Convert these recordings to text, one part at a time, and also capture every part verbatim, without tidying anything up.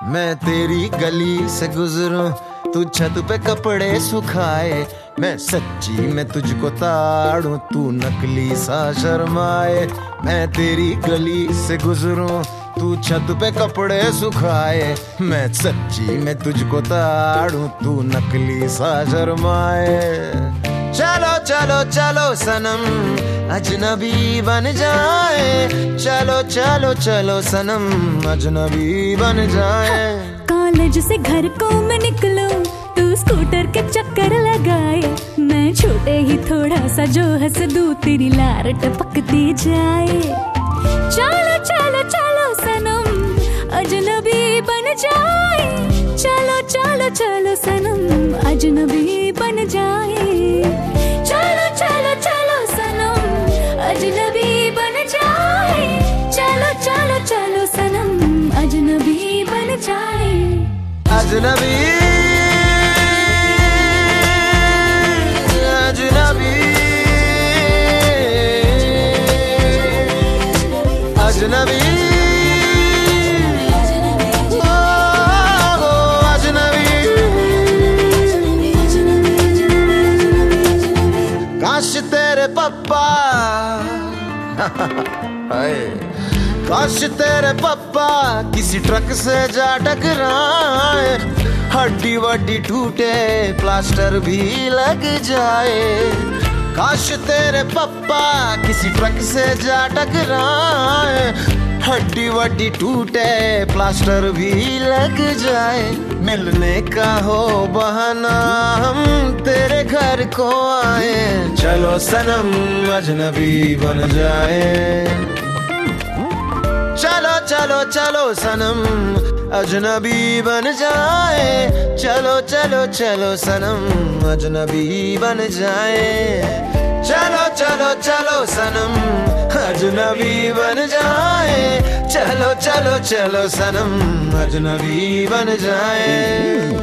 मैं तेरी गली से गुजरूं, तू छत पे कपड़े सुखाए, मैं सच्ची में तुझको ताड़ूं, तू नकली सा शर्माए। मैं तेरी गली से गुजरूं, तू छत पे कपड़े सुखाए, मैं सच्ची में तुझको ताड़ूं, तू नकली सा शर्माए। चलो चलो चलो सनम अजनबी बन जाए, चलो चलो चलो सनम अजनबी बन जाए। कॉलेज से घर को मैं निकलूं, तू स्कूटर के चक्कर लगाए, मैं छोटे ही थोड़ा सा जो हंस दूं, तेरी लार टपकती जाए। चलो चलो चलो सनम अजनबी बन जाए, चलो चलो चलो सनम अजनबी बन जाए। चलो चलो चलो सनम अजनबी बन जाए, चलो चलो चलो सनम अजनबी बन जाए। अजनबी अजनबी अजनबी काश तेरे पप्पा काश तेरे पप्पा किसी ट्रक से जा टकराए, हड्डी वड्डी टूटे प्लास्टर भी लग जाए। काश तेरे पप्पा किसी ट्रक से जा टकराए, हड्डी वड्डी टूटे प्लास्टर भी लग जाए। मिलने का हो बहाना हम तेरे घर को आए, चलो सनम अजनबी बन जाए। चलो चलो चलो सनम अजनबी बन जाए, चलो चलो चलो सनम अजनबी बन जाए। चलो चलो चलो सनम अजनबी बन जाए, चलो चलो चलो सनम अजनबी बन जाए।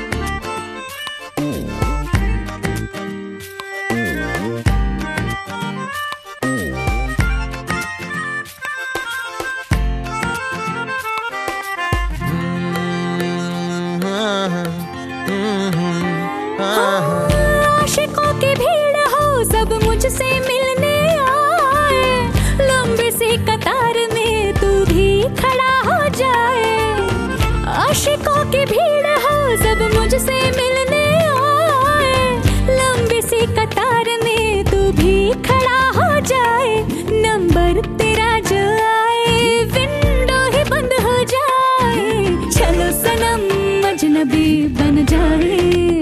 आशिकों की भीड़ हो सब मुझसे मिलने आए, लंबी सी कतार में तू भी खड़ा हो जाए। आशिकों की भीड़ हो सब मुझसे मिलने आए, लंबी सी कतार में तू भी खड़ा हो जाए। नंबर तेरा जो आए विंडो ही बंद हो जाए, चलो सनम अजनबी बन जाए।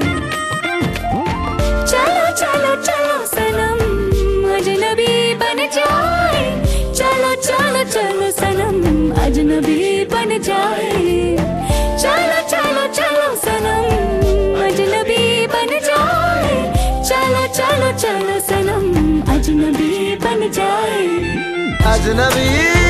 चलो चलो चलो सनम अजनबी बन जाए, चलो चलो चलो सनम अजनबी बन जाए। चलो चलो चलो सनम अजनबी बन जाए, चलो चलो चलो सनम अजनबी बन जाए। अजनबी